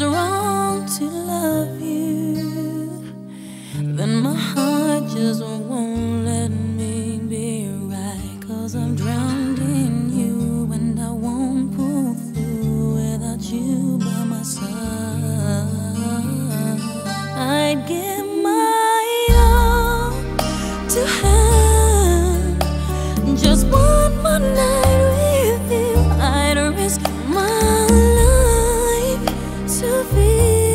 wrong to love you, then my heart just won't let me be right. 'Cause I'm drowned in you and I won't pull through without you by my side. I'd give my all to have just one more night with you. I'd risk my life to feel